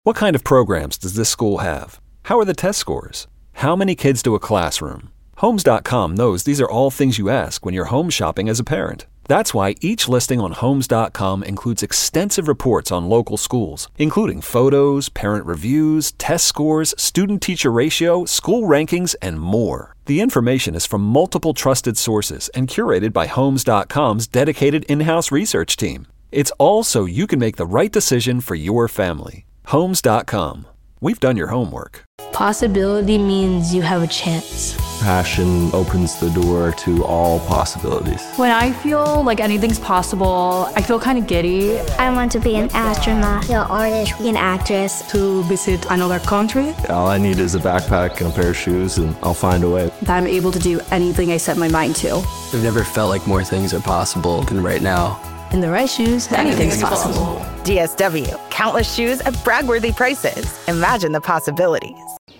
What kind of programs does this school have? How are the test scores? How many kids do a classroom? Homes.com knows these are all things you ask when you're home shopping as a parent. That's why each listing on Homes.com includes extensive reports on local schools, including photos, parent reviews, test scores, student-teacher ratio, school rankings, and more. The information is from multiple trusted sources and curated by Homes.com's dedicated in-house research team. It's all so you can make the right decision for your family. Homes.com. We've done your homework. Possibility means you have a chance. Passion opens the door to all possibilities. When I feel like anything's possible, I feel kind of giddy. I want to be an astronaut, an artist, an actress. To visit another country. All I need is a backpack and a pair of shoes, and I'll find a way. That I'm able to do anything I set my mind to. I've never felt like more things are possible than right now. In the right shoes, anything's possible. DSW. Countless shoes at brag-worthy prices. Imagine the possibilities.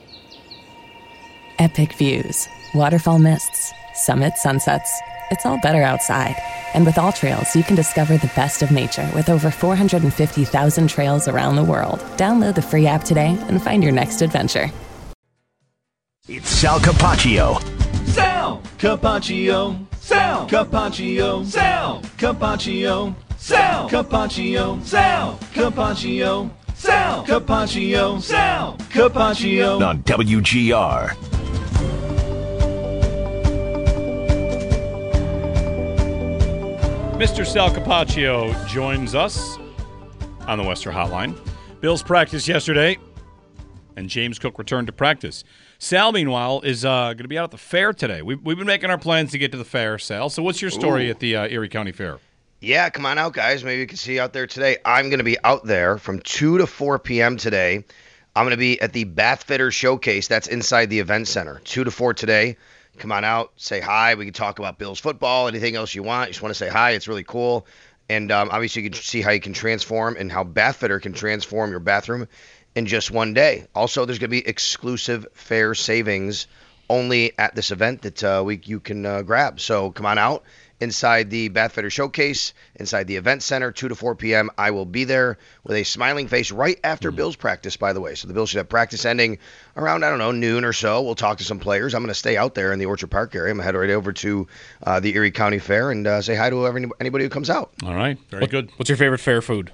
Epic views, waterfall mists, summit sunsets. It's all better outside. And with All Trails, you can discover the best of nature with over 450,000 trails around the world. Download the free app today and find your next adventure. It's Sal Capaccio. Sal Capaccio. Sal Capaccio. Sal Capaccio. Sal Capaccio. Sal Capaccio. Sal Capaccio. Sal Capaccio. On WGR. Mr. Sal Capaccio joins us on the Western Hotline. Bills practiced yesterday, and James Cook returned to practice. Sal, meanwhile, is going to be out at the fair today. We've been making our plans to get to the fair, Sal. So what's your story at the Erie County Fair? Yeah, come on out, guys. Maybe you can see you out there today. I'm going to be out there from 2 to 4 p.m. today. I'm going to be at the Bath Fitter Showcase. That's inside the event center. 2 to 4 today. Come on out, say hi. We can talk about Bills football, anything else you want. You just want to say hi. It's really cool. And obviously you can see how you can transform and how Bath Fitter can transform your bathroom in just one day. Also, there's going to be exclusive fair savings only at this event that you can grab. So come on out inside the Bath Fitter Showcase, inside the event center, 2 to 4 p.m. I will be there with a smiling face right after Bills practice, by the way. So the Bills should have practice ending around, noon or so. We'll talk to some players. I'm going to stay out there in the Orchard Park area. I'm going to head right over to the Erie County Fair and say hi to anybody who comes out. All right. Very good. What's your favorite fair food?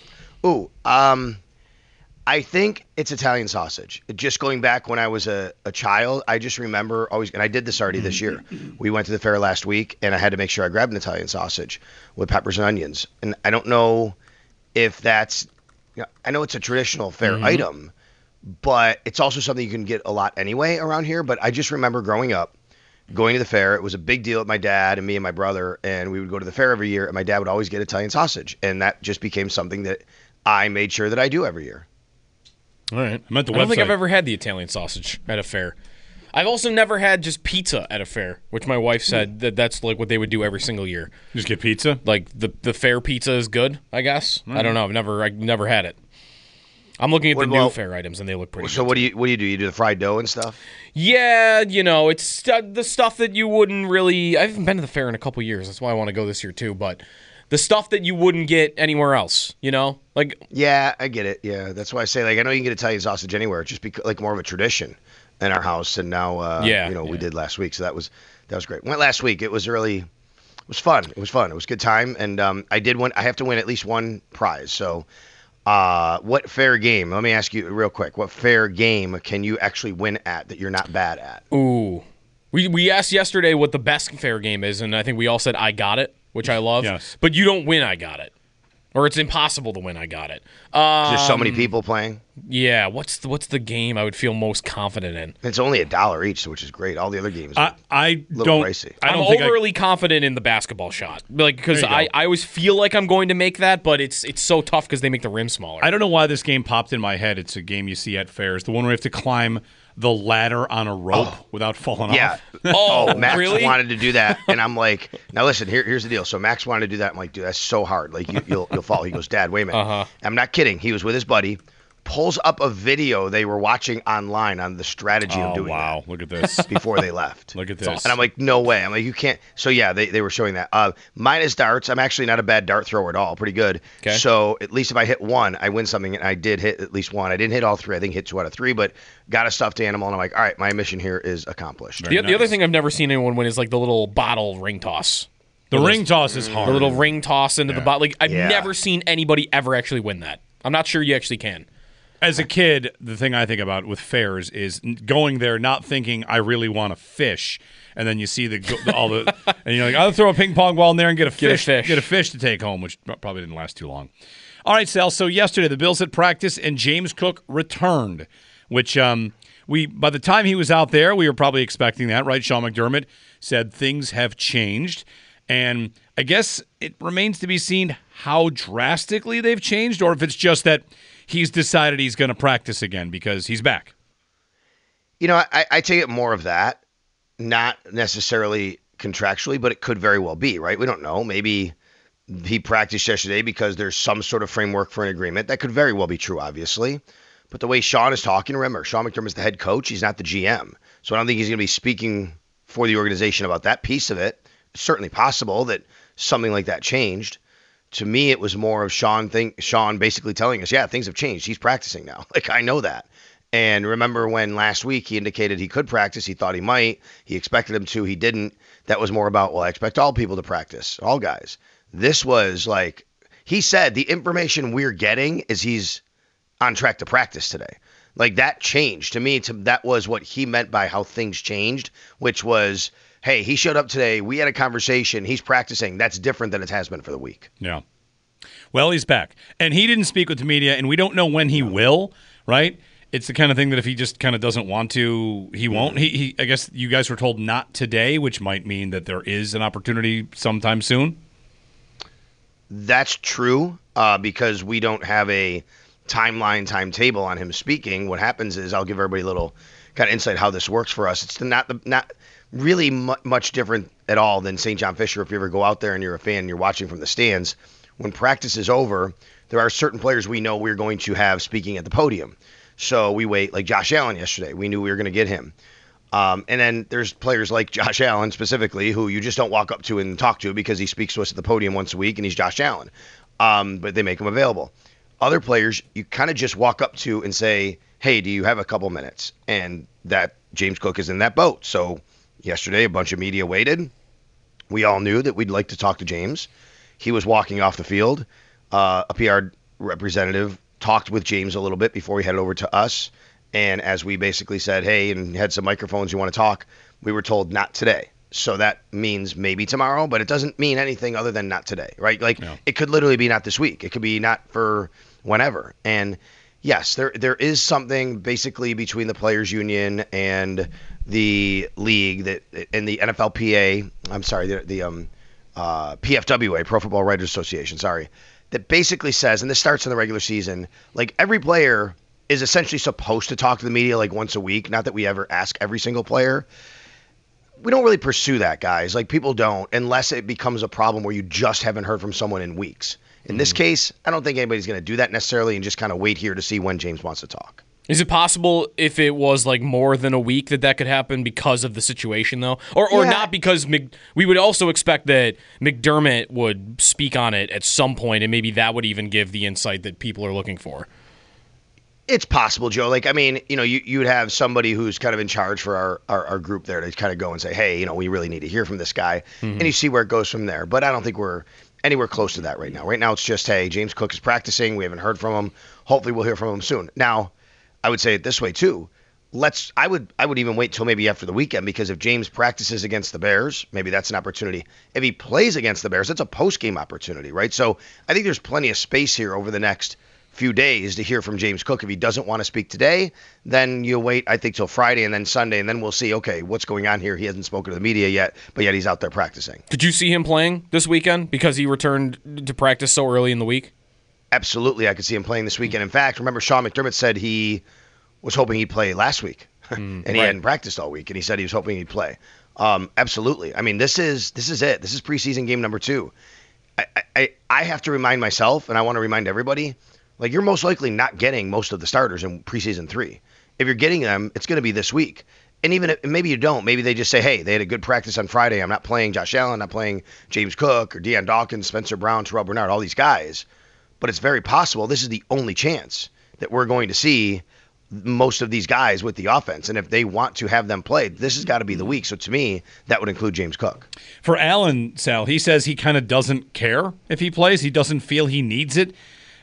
I think it's Italian sausage. Just going back when I was a child, I just remember always, and I did this already this year. We went to the fair last week, and I had to make sure I grabbed an Italian sausage with peppers and onions. And I don't know if that's, I know it's a traditional fair item, but it's also something you can get a lot anyway around here. But I just remember growing up, going to the fair. It was a big deal with my dad and me and my brother, and we would go to the fair every year, and my dad would always get Italian sausage. And that just became something that I made sure that I do every year. All right. I don't think I've ever had the Italian sausage at a fair. I've also never had just pizza at a fair, which my wife said that's like what they would do every single year. Just get pizza? Like the fair pizza is good, I guess. I don't know. I've never had it. I'm looking at the new fair items, and they look pretty good. So what do you do? You do the fried dough and stuff? Yeah, it's the stuff that you wouldn't really – I haven't been to the fair in a couple years. That's why I want to go this year too, but – the stuff that you wouldn't get anywhere else, Yeah, I get it. Yeah, that's why I say, I know you can get Italian sausage anywhere. It's just more of a tradition in our house, and now, we did last week, so that was great. Went last week. It was fun. It was fun. It was a good time, and I have to win at least one prize. So, what fair game? Let me ask you real quick. What fair game can you actually win at that you're not bad at? Ooh, we asked yesterday what the best fair game is, and I think we all said I got it. Which I love. Yes. But you don't win I got it. Or it's impossible to win I got it. There's so many people playing? Yeah. What's the game I would feel most confident in? It's only $1 each, which is great. All the other games are a little pricey. I'm overly confident in the basketball shot. Because I always feel like I'm going to make that, but it's so tough because they make the rim smaller. I don't know why this game popped in my head. It's a game you see at fairs. The one where you have to climb the ladder on a rope without falling off. Max really? wanted to do that, and I'm like, now listen, here's the deal. So Max wanted to do that. I'm like, dude, that's so hard. Like you'll fall. He goes, Dad, wait a minute. I'm not kidding. He was with his buddy. pulls up a video they were watching online on the strategy of doing that. Look at this. Before they left. Look at this. And I'm like, no way. I'm like, you can't. So, yeah, they were showing that. Mine is darts. I'm actually not a bad dart thrower at all. Pretty good. Okay. So at least if I hit one, I win something. And I did hit at least one. I didn't hit all three. I think hit 2 out of 3, but got a stuffed animal. And I'm like, all right, my mission here is accomplished. The other thing I've never seen anyone win is like the little bottle ring toss. The ring toss is hard. The little ring toss into the bottle. Like, I've never seen anybody ever actually win that. I'm not sure you actually can. As a kid, the thing I think about with fairs is going there not thinking I really want to fish, and then you see all the and you're like, I'll throw a ping pong ball in there and get a fish to take home, which probably didn't last too long. All right, Sal. So yesterday the Bills had practice and James Cook returned, which by the time he was out there, we were probably expecting that, right? Sean McDermott said things have changed, and I guess it remains to be seen how drastically they've changed, or if it's just that he's decided he's going to practice again because he's back. You know, I take it more of that, not necessarily contractually, but it could very well be, right? We don't know. Maybe he practiced yesterday because there's some sort of framework for an agreement. That could very well be true, obviously. But the way Sean is talking, remember, Sean McDermott's the head coach. He's not the GM. So I don't think he's going to be speaking for the organization about that piece of it. It's certainly possible that something like that changed. To me, it was more of Sean basically telling us, yeah, things have changed. He's practicing now. Like, I know that. And remember when last week he indicated he could practice, he thought he might, he expected him to, he didn't. That was more about, well, I expect all people to practice, all guys. This was like, he said the information we're getting is he's on track to practice today. Like, that changed. To me, that was what he meant by how things changed, which was, hey, he showed up today. We had a conversation. He's practicing. That's different than it has been for the week. Yeah. Well, he's back. And he didn't speak with the media, and we don't know when he will, right? It's the kind of thing that if he just kind of doesn't want to, he won't. I guess you guys were told not today, which might mean that there is an opportunity sometime soon. That's true because we don't have a timetable on him speaking. What happens is, I'll give everybody a little kind of insight how this works for us. It's not really much different at all than St. John Fisher. If you ever go out there and you're a fan and you're watching from the stands, when practice is over, there are certain players we know we're going to have speaking at the podium. So we wait, like Josh Allen yesterday. We knew we were going to get him. And then there's players like Josh Allen specifically who you just don't walk up to and talk to because he speaks to us at the podium once a week and he's Josh Allen. But they make him available. Other players you kind of just walk up to and say, hey, do you have a couple minutes? And that James Cook is in that boat. So yesterday, a bunch of media waited. We all knew that we'd like to talk to James. He was walking off the field. A PR representative talked with James a little bit before he headed over to us. And as we basically said, hey, and had some microphones, you want to talk, we were told not today. So that means maybe tomorrow, but it doesn't mean anything other than not today, right? Like, It could literally be not this week. It could be not for whenever. And yes, there is something basically between the players union and the league that in the NFLPA, I'm sorry, the PFWA, Pro Football Writers Association, that basically says, and this starts in the regular season, like every player is essentially supposed to talk to the media like once a week. Not that we ever ask every single player. We don't really pursue that, guys. Like, people don't, unless it becomes a problem where you just haven't heard from someone in weeks. In this case, I don't think anybody's going to do that necessarily and just kind of wait here to see when James wants to talk. Is it possible if it was like more than a week that could happen because of the situation, though? Or not, because we would also expect that McDermott would speak on it at some point, and maybe that would even give the insight that people are looking for. It's possible, Joe. Like, I mean, you would have somebody who's kind of in charge for our group there to kind of go and say, hey, we really need to hear from this guy. And you see where it goes from there. But I don't think we're anywhere close to that right now. Right now, it's just, hey, James Cook is practicing. We haven't heard from him. Hopefully we'll hear from him soon. Now, I would say it this way, too. I would even wait till maybe after the weekend, because if James practices against the Bears, maybe that's an opportunity. If he plays against the Bears, that's a post-game opportunity, right? So I think there's plenty of space here over the next few days to hear from James Cook. If he doesn't want to speak today, then you'll wait, I think, till Friday and then Sunday, and then we'll see, okay, what's going on here? He hasn't spoken to the media yet, but yet he's out there practicing. Did you see him playing this weekend because he returned to practice so early in the week? Absolutely, I could see him playing this weekend. In fact, remember Sean McDermott said he was hoping he'd play last week, and he hadn't practiced all week, and he said he was hoping he'd play. Absolutely. I mean, this is it. This is preseason game number 2. I have to remind myself, and I want to remind everybody, Like, you're most likely not getting most of the starters in preseason 3. If you're getting them, it's going to be this week. And even if maybe you don't, maybe they just say, hey, they had a good practice on Friday. I'm not playing Josh Allen, not playing James Cook or Deion Dawkins, Spencer Brown, Terrell Bernard, all these guys. But it's very possible this is the only chance that we're going to see most of these guys with the offense. And if they want to have them play, this has got to be the week. So to me, that would include James Cook. For Allen, Sal, he says he kind of doesn't care if he plays. He doesn't feel he needs it.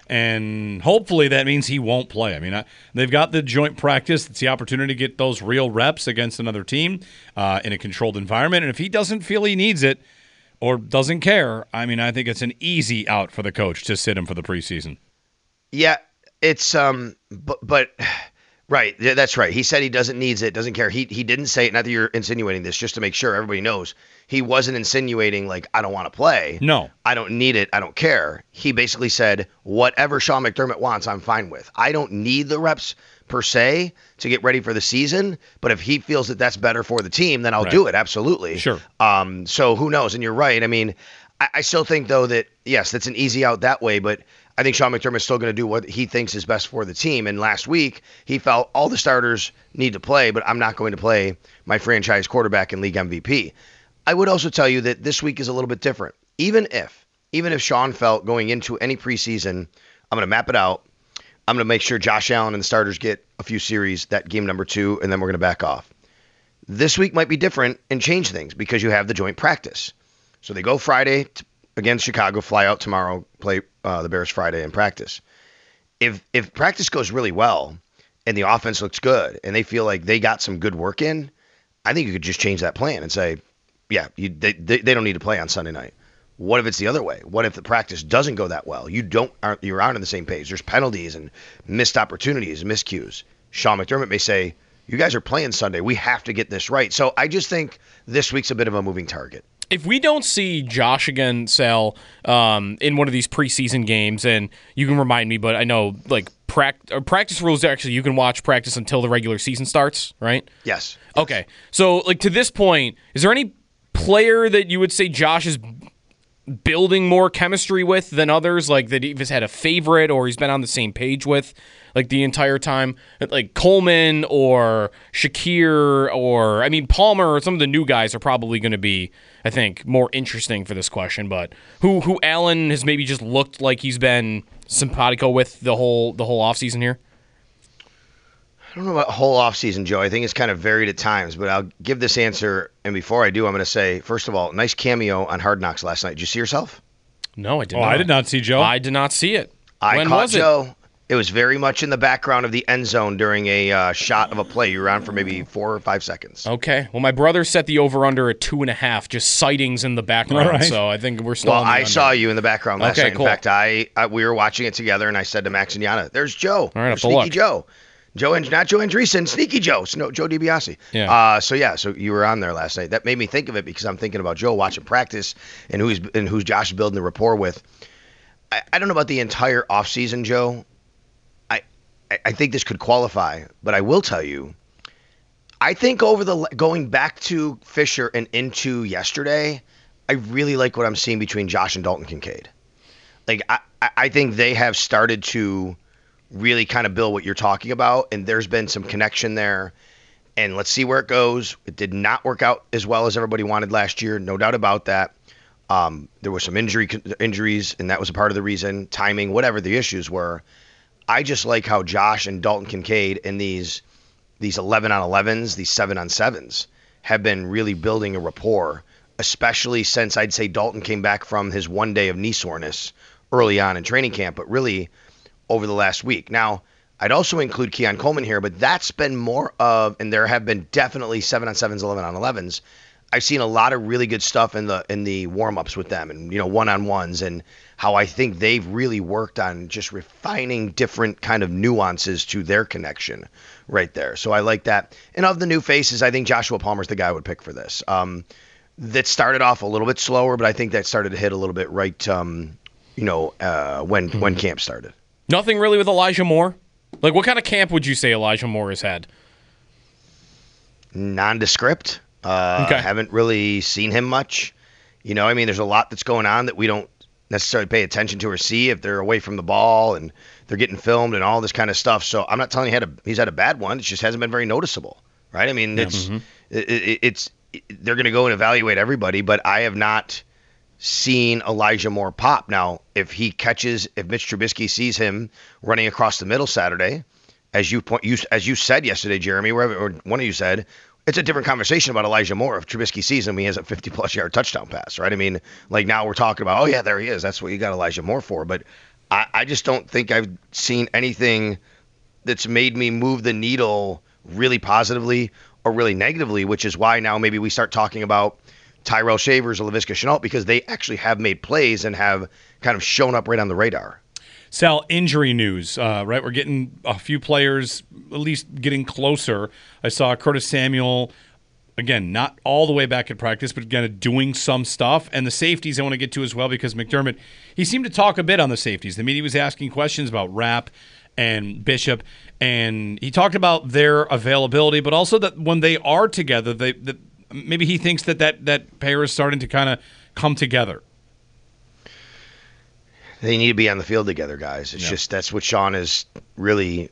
And hopefully that means he won't play. I mean, they've got the joint practice. It's the opportunity to get those real reps against another team in a controlled environment. And if he doesn't feel he needs it or doesn't care, I mean, I think it's an easy out for the coach to sit him for the preseason. Yeah, it's but right, that's right. He said he doesn't needs it, doesn't care. He didn't say it. Not that you're insinuating this, just to make sure everybody knows. He wasn't insinuating like, I don't want to play. No. I don't need it. I don't care. He basically said, whatever Sean McDermott wants, I'm fine with. I don't need the reps per se to get ready for the season, but if he feels that that's better for the team, then I'll do it. Absolutely. Sure. So who knows? And you're right. I mean, I still think, though, that, yes, that's an easy out that way, but I think Sean McDermott's still going to do what he thinks is best for the team. And last week, he felt all the starters need to play, but I'm not going to play my franchise quarterback and league MVP. I would also tell you that this week is a little bit different. Even if Sean felt going into any preseason, I'm going to map it out. I'm going to make sure Josh Allen and the starters get a few series, that game number 2, and then we're going to back off. This week might be different and change things because you have the joint practice. So they go Friday against Chicago, fly out tomorrow, play the Bears Friday in practice. If practice goes really well and the offense looks good and they feel like they got some good work in, I think you could just change that plan and say, yeah, they don't need to play on Sunday night. What if it's the other way? What if the practice doesn't go that well? You're on the same page. There's penalties and missed opportunities, miscues. Sean McDermott may say, you guys are playing Sunday. We have to get this right. So I just think this week's a bit of a moving target. If we don't see Josh again, Sal, in one of these preseason games, and you can remind me, but I know like practice rules, actually you can watch practice until the regular season starts, right? Yes. Okay. So like to this point, is there any player that you would say Josh is building more chemistry with than others, like that he's had a favorite or he's been on the same page with like the entire time, like Coleman or Shakir or, I mean, Palmer or some of the new guys are probably going to be, I think, more interesting for this question, but who Allen has maybe just looked like he's been simpatico with the whole offseason here? I don't know about whole offseason, Joe. I think it's kind of varied at times, but I'll give this answer. And before I do, I'm going to say, first of all, nice cameo on Hard Knocks last night. Did you see yourself? No, I did not. I did not see Joe. I did not see it. When caught was Joe. It was very much in the background of the end zone during a shot of a play. You were on for maybe 4 or 5 seconds. Okay. Well, my brother set the over-under at 2.5, just sightings in the background. Right. So I think we're still on the I under. saw you in the background last night. Cool. In fact, we were watching it together, and I said to Max and Yana, there's Joe. All right, Sneaky Joe. Not Joe Andreessen, Sneaky Joe. No, Joe DiBiase. Yeah. So you were on there last night. That made me think of it because I'm thinking about Joe watching practice and who's Josh building the rapport with. I don't know about the entire offseason, Joe. I think this could qualify, but I will tell you, I think going back to Fisher and into yesterday, I really like what I'm seeing between Josh and Dalton Kincaid. Like I think they have started to really kind of build what you're talking about, and there's been some connection there. And let's see where it goes. It did not work out as well as everybody wanted last year, no doubt about that. There were some injuries, and that was a part of the reason, timing, whatever the issues were. I just like how Josh and Dalton Kincaid in these 11-on-11s, these 7-on-7s, have been really building a rapport, especially since I'd say Dalton came back from his 1 day of knee soreness early on in training camp, but really over the last week. Now, I'd also include Keon Coleman here, but that's been more of, and there have been definitely 7-on-7s, 11-on-11s. I've seen a lot of really good stuff in the warm-ups with them and, one-on-ones, and how I think they've really worked on just refining different kind of nuances to their connection right there. So I like that. And of the new faces, I think Joshua Palmer's the guy I would pick for this. That started off a little bit slower, but I think that started to hit a little bit right, when camp started. Nothing really with Elijah Moore? Like, what kind of camp would you say Elijah Moore has had? Nondescript. Haven't really seen him much. There's a lot that's going on that we don't necessarily pay attention to or see if they're away from the ball and they're getting filmed and all this kind of stuff. So I'm not telling you he's had a bad one. It just hasn't been very noticeable, right? I mean, they're going to go and evaluate everybody, but I have not seen Elijah Moore pop. Now, if Mitch Trubisky sees him running across the middle Saturday, as you said yesterday, Jeremy, or one of you said, it's a different conversation about Elijah Moore. If Trubisky sees him, he has a 50-plus yard touchdown pass, right? I mean, like now we're talking about, oh, yeah, there he is. That's what you got Elijah Moore for. But I just don't think I've seen anything that's made me move the needle really positively or really negatively, which is why now maybe we start talking about Tyrell Shavers or Laviska Shenault, because they actually have made plays and have kind of shown up right on the radar. Sal, injury news, right? We're getting a few players at least getting closer. I saw Curtis Samuel, again, not all the way back at practice, but again, doing some stuff. And the safeties I want to get to as well, because McDermott, he seemed to talk a bit on the safeties. I mean, he was asking questions about Rapp and Bishop, and he talked about their availability, but also that when they are together, maybe he thinks that pair is starting to kind of come together. They need to be on the field together, guys. It's just that's what Sean is really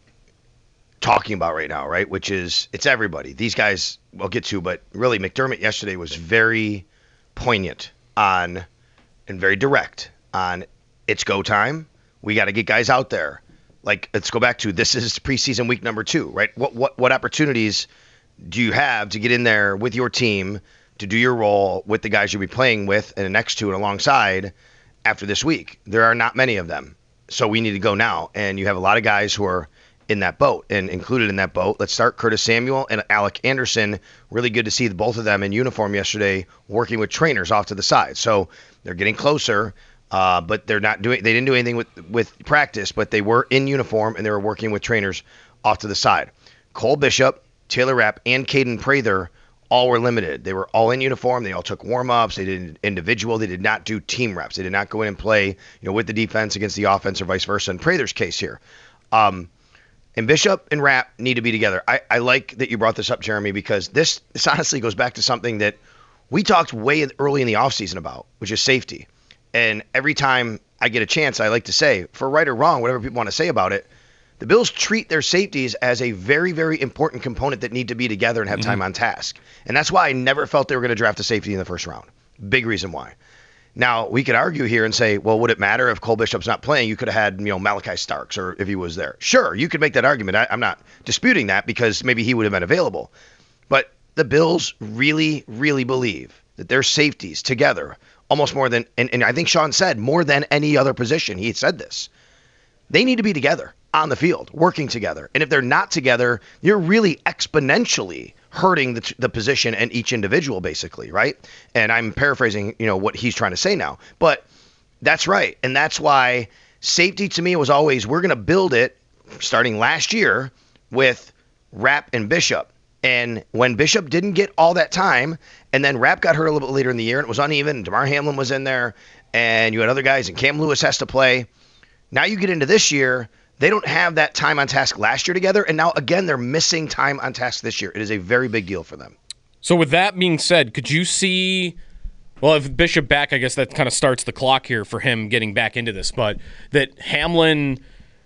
talking about right now, right? Which is it's everybody. These guys we'll get to, but really McDermott yesterday was very poignant and very direct on it's go time. We got to get guys out there. Like, let's go back to this is preseason week number 2, right? What opportunities do you have to get in there with your team to do your role with the guys you'll be playing with and next to and alongside after this week? There are not many of them. So we need to go now. And you have a lot of guys who are in that boat and included in that boat. Let's start Curtis Samuel and Alec Anderson. Really good to see both of them in uniform yesterday working with trainers off to the side. So they're getting closer, but they didn't do anything with practice, but they were in uniform and they were working with trainers off to the side. Cole Bishop, Taylor Rapp, and Caden Prather all were limited. They were all in uniform. They all took warm-ups. They did individual. They did not do team reps. They did not go in and play, with the defense against the offense or vice versa. In Prather's case here. And Bishop and Rapp need to be together. I like that you brought this up, Jeremy, because this honestly goes back to something that we talked way early in the offseason about, which is safety. And every time I get a chance, I like to say, for right or wrong, whatever people want to say about it, the Bills treat their safeties as a very, very important component that need to be together and have time on task. And that's why I never felt they were going to draft a safety in the first round. Big reason why. Now, we could argue here and say, well, would it matter if Cole Bishop's not playing? You could have had, Malachi Starks or if he was there. Sure, you could make that argument. I'm not disputing that because maybe he would have been available. But the Bills really, really believe that their safeties together, almost more than, and I think Sean said, more than any other position. He said this. They need to be together on the field, working together. And if they're not together, you're really exponentially hurting the position and each individual, basically, right? And I'm paraphrasing, what he's trying to say now. But that's right. And that's why safety to me was always, we're going to build it starting last year with Rapp and Bishop. And when Bishop didn't get all that time, and then Rapp got hurt a little bit later in the year, and it was uneven, Damar Hamlin was in there, and you had other guys, and Cam Lewis has to play. Now you get into this year, they don't have that time on task last year together, and now, again, they're missing time on task this year. It is a very big deal for them. So with that being said, could you see, well, if Bishop back, I guess that kind of starts the clock here for him getting back into this, but that Hamlin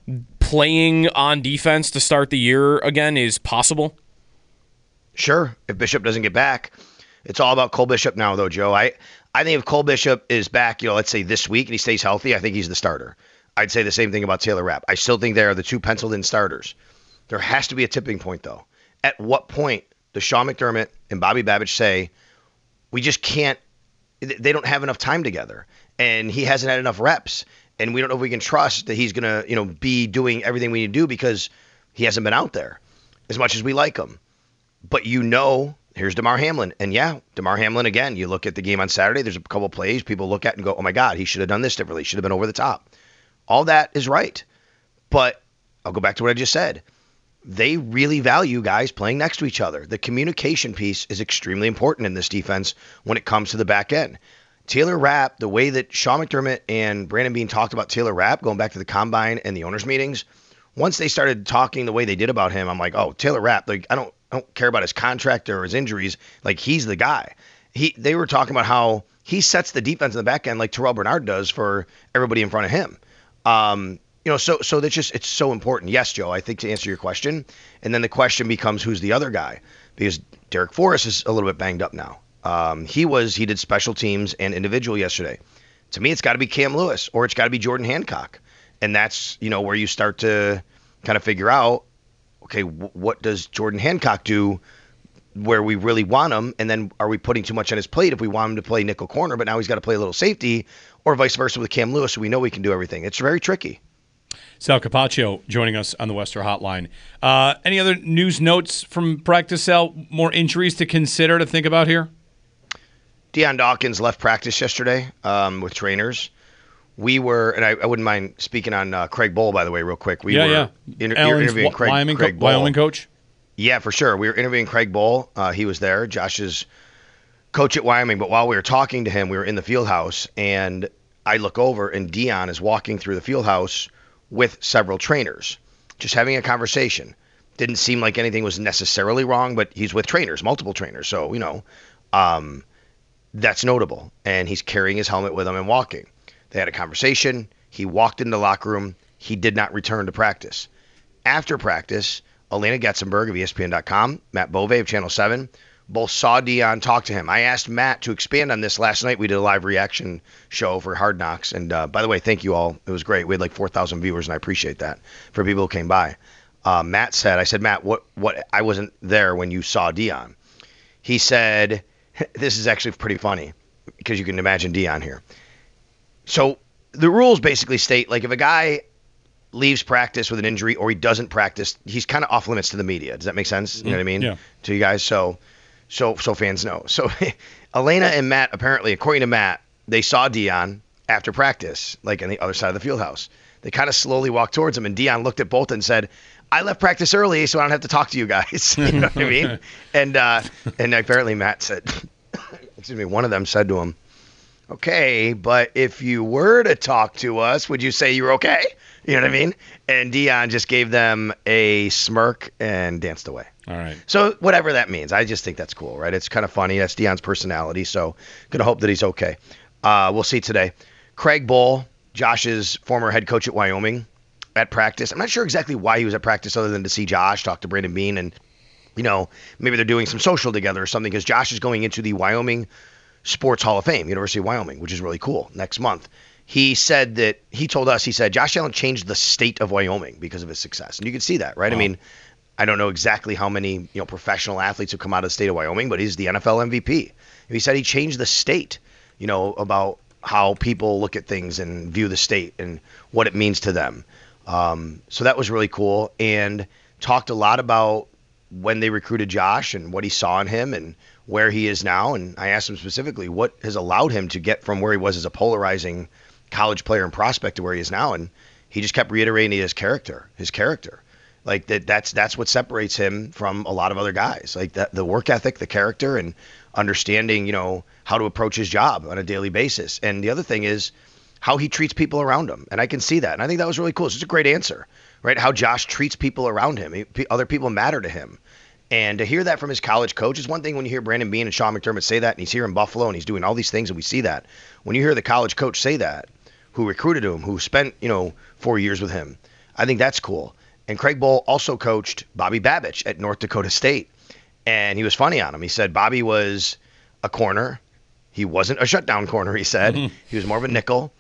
playing on defense to start the year again is possible? Sure, if Bishop doesn't get back. It's all about Cole Bishop now, though, Joe. I think if Cole Bishop is back, let's say this week, and he stays healthy, I think he's the starter. I'd say the same thing about Taylor Rapp. I still think they are the two penciled-in starters. There has to be a tipping point, though. At what point does Sean McDermott and Bobby Babich say, we just can't – they don't have enough time together, and he hasn't had enough reps, and we don't know if we can trust that he's going to be doing everything we need to do because he hasn't been out there as much as we like him. But here's Damar Hamlin. And yeah, Damar Hamlin, again, you look at the game on Saturday, there's a couple of plays people look at and go, oh my God, he should have done this differently. He should have been over the top. All that is right. But I'll go back to what I just said. They really value guys playing next to each other. The communication piece is extremely important in this defense when it comes to the back end. Taylor Rapp, the way that Sean McDermott and Brandon Beane talked about Taylor Rapp going back to the combine and the owners' meetings, once they started talking the way they did about him, I'm like, oh, Taylor Rapp, like I don't care about his contract or his injuries. Like, he's the guy. They were talking about how he sets the defense in the back end like Terrell Bernard does for everybody in front of him. So that's just, it's so important. Yes, Joe, I think to answer your question. And then the question becomes, who's the other guy? Because Derek Forrest is a little bit banged up now. He did special teams and individual yesterday. To me, it's got to be Cam Lewis or it's got to be Jordan Hancock. And that's, where you start to kind of figure out, okay, what does Jordan Hancock do where we really want him? And then are we putting too much on his plate if we want him to play nickel corner, but now he's got to play a little safety, or vice versa with Cam Lewis, so we know we can do everything. It's very tricky. Sal Capaccio joining us on the Western Hotline. Any other news notes from practice, Sal? More injuries to consider, to think about here? Deion Dawkins left practice yesterday with trainers. We were, and I wouldn't mind speaking on Craig Bohl, by the way, real quick. We were interviewing Craig Bohl. Wyoming coach? Yeah, for sure. We were interviewing Craig Bohl. He was there, Josh's coach at Wyoming. But while we were talking to him, we were in the field house, and I look over, and Deion is walking through the field house with several trainers, just having a conversation. Didn't seem like anything was necessarily wrong, but he's with trainers, multiple trainers. So, that's notable. And he's carrying his helmet with him and walking. They had a conversation. He walked into the locker room. He did not return to practice. After practice, Elena Getzenberg of ESPN.com, Matt Bove of Channel 7, both saw Deion, talk to him. I asked Matt to expand on this last night. We did a live reaction show for Hard Knocks. And by the way, thank you all. It was great. We had like 4,000 viewers, and I appreciate that for people who came by. Matt said, Matt, what? I wasn't there when you saw Deion. He said, this is actually pretty funny because you can imagine Deion here. So the rules basically state, like, if a guy leaves practice with an injury or he doesn't practice, he's kind of off limits to the media. Does that make sense? You know what I mean? Yeah. To you guys. So fans know. So Elena and Matt, apparently, according to Matt, they saw Deion after practice, like on the other side of the field house. They kind of slowly walked towards him, and Deion looked at both and said, I left practice early, so I don't have to talk to you guys. You know what I mean? And apparently Matt said, one of them said to him, okay, but if you were to talk to us, would you say you're okay? You know what I mean? And Deion just gave them a smirk and danced away. All right. So whatever that means, I just think that's cool, right? It's kind of funny. That's Deion's personality, so going to hope that he's okay. We'll see today. Craig Bohl, Josh's former head coach at Wyoming, at practice. I'm not sure exactly why he was at practice other than to see Josh, talk to Brandon Beane, and, maybe they're doing some social together or something, because Josh is going into the Wyoming Sports Hall of Fame, University of Wyoming, which is really cool, next month. He said that, he told us, Josh Allen changed the state of Wyoming because of his success. And you can see that, right? Wow. I mean, I don't know exactly how many, professional athletes have come out of the state of Wyoming, but he's the NFL MVP. He said he changed the state, about how people look at things and view the state and what it means to them. So that was really cool, and talked a lot about when they recruited Josh and what he saw in him and where he is now. And I asked him specifically what has allowed him to get from where he was as a polarizing college player and prospect to where he is now. And he just kept reiterating his character, like that's what separates him from a lot of other guys, like the work ethic, the character, and understanding, how to approach his job on a daily basis. And the other thing is how he treats people around him. And I can see that. And I think that was really cool. It's just a great answer, right? How Josh treats people around him. Other people matter to him. And to hear that from his college coach is one thing when you hear Brandon Beane and Sean McDermott say that, and he's here in Buffalo and he's doing all these things and we see that. When you hear the college coach say that, who recruited him, who spent, 4 years with him, I think that's cool. And Craig Bohl also coached Bobby Babich at North Dakota State. And he was funny on him. He said Bobby was a corner. He wasn't a shutdown corner, he said. He was more of a nickel.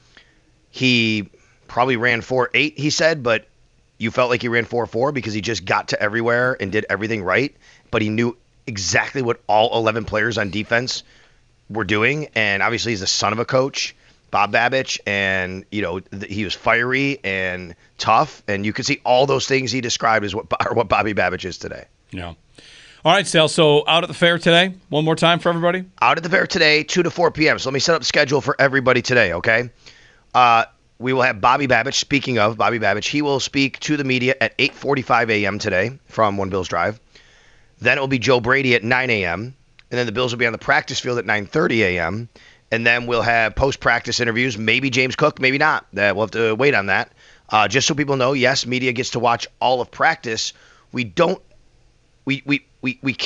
He probably ran 4.8, he said, but you felt like he ran 4.4 because he just got to everywhere and did everything right. But he knew exactly what all 11 players on defense were doing. And obviously he's the son of a coach, Bob Babich, and, he was fiery and tough. And you could see all those things he described as what Bobby Babich is today. Yeah. All right, Sal, so out at the fair today, one more time for everybody? Out at the fair today, 2 to 4 p.m. So let me set up the schedule for everybody today, okay? We will have Bobby Babich. Speaking of Bobby Babich, he will speak to the media at 8:45 a.m. today from One Bills Drive. Then it will be Joe Brady at 9 a.m. And then the Bills will be on the practice field at 9:30 a.m. And then we'll have post-practice interviews, maybe James Cook, maybe not. We'll have to wait on that. Just so people know, yes, media gets to watch all of practice. We can't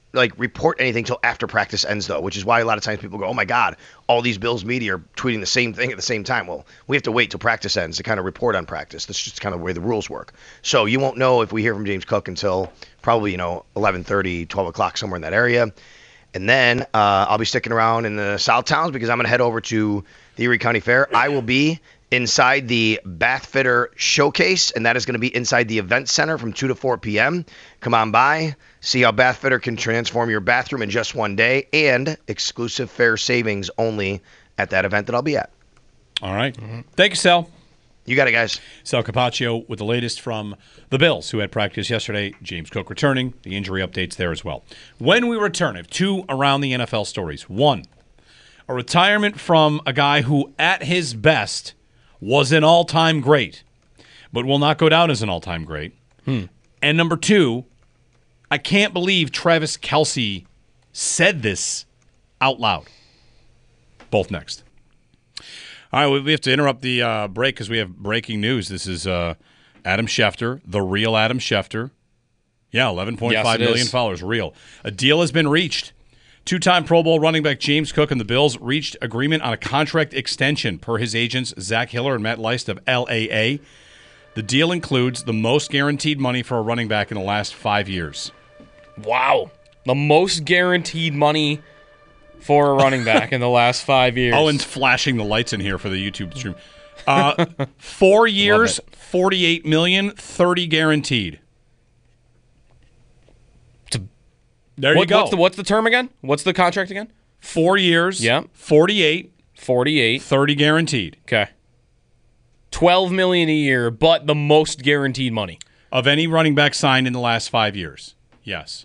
report anything till after practice ends, though, which is why a lot of times people go, oh my God, all these Bills media are tweeting the same thing at the same time. Well, we have to wait till practice ends to kind of report on practice. That's just kind of the way the rules work. So you won't know if we hear from James Cook until probably 11:30, 12 o'clock, somewhere in that area. And then I'll be sticking around in the South Towns because I'm going to head over to the Erie County Fair. I will be inside the Bath Fitter Showcase, and that is going to be inside the Event Center from 2 to 4 p.m. Come on by, see how Bath Fitter can transform your bathroom in just one day, and exclusive fair savings only at that event that I'll be at. All right. Thank you, Sal. You got it, guys. Sal Capaccio with the latest from the Bills, who had practice yesterday. James Cook returning. The injury updates there as well. When we return, I have two around the NFL stories. One, a retirement from a guy who, at his best, was an all-time great, but will not go down as an all-time great. And number two, I can't believe Travis Kelce said this out loud. Both next. All right, we have to interrupt the break because we have breaking news. This is Adam Schefter, the real Adam Schefter. Yeah, 11.5 million followers, real. A deal has been reached. Two-time Pro Bowl running back James Cook and the Bills reached agreement on a contract extension per his agents Zach Hiller and Matt Leist of LAA. The deal includes the most guaranteed money for a running back in the last 5 years. Wow. The most guaranteed money for a running back in the last 5 years. Owen's flashing the lights in here for the YouTube stream. 4 years, $48 million, 30 guaranteed. There you go. What's the term again? What's the contract again? 4 years. Yeah. 48. 30 guaranteed. Okay. $12 million a year, but the most guaranteed money of any running back signed in the last 5 years. Yes.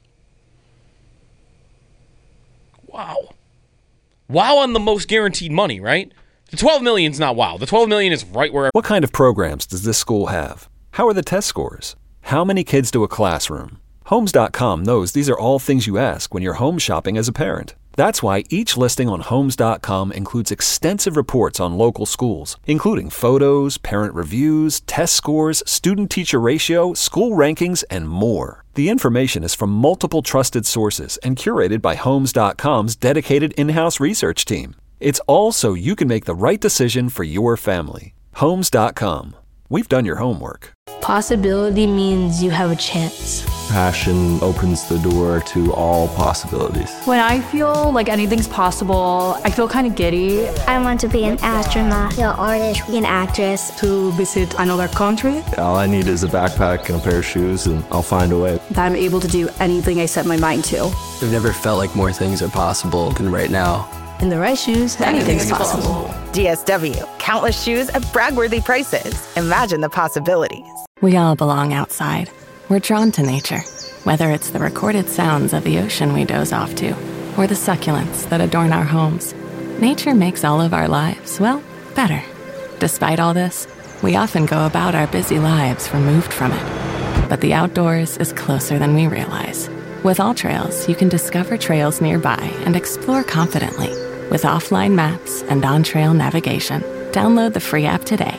Wow on the most guaranteed money, right? The $12 million's not wow. The $12 million is right where. What kind of programs does this school have? How are the test scores? How many kids do a classroom? Homes.com knows these are all things you ask when you're home shopping as a parent. That's why each listing on Homes.com includes extensive reports on local schools, including photos, parent reviews, test scores, student-teacher ratio, school rankings, and more. The information is from multiple trusted sources and curated by Homes.com's dedicated in-house research team. It's all so you can make the right decision for your family. Homes.com. We've done your homework. Possibility means you have a chance. Passion opens the door to all possibilities. When I feel like anything's possible, I feel kind of giddy. I want to be an astronaut, an artist, an actress. To visit another country. All I need is a backpack and a pair of shoes, and I'll find a way. That I'm able to do anything I set my mind to. I've never felt like more things are possible than right now. In the right shoes, anything's possible. DSW, countless shoes at brag-worthy prices. Imagine the possibilities. We all belong outside. We're drawn to nature, whether it's the recorded sounds of the ocean we doze off to, or the succulents that adorn our homes. Nature makes all of our lives, well, better. Despite all this, we often go about our busy lives removed from it. But the outdoors is closer than we realize. With AllTrails, you can discover trails nearby and explore confidently with offline maps and on-trail navigation. Download the free app today.